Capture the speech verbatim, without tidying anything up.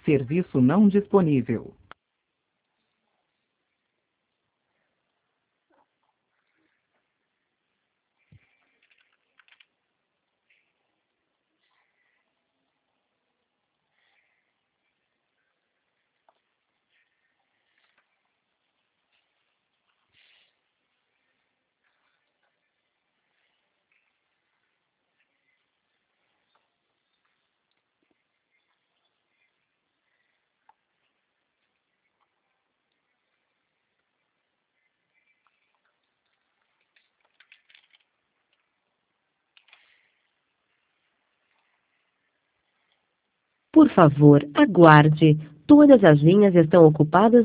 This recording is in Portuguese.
Serviço não disponível. Por favor, aguarde. Todas as linhas estão ocupadas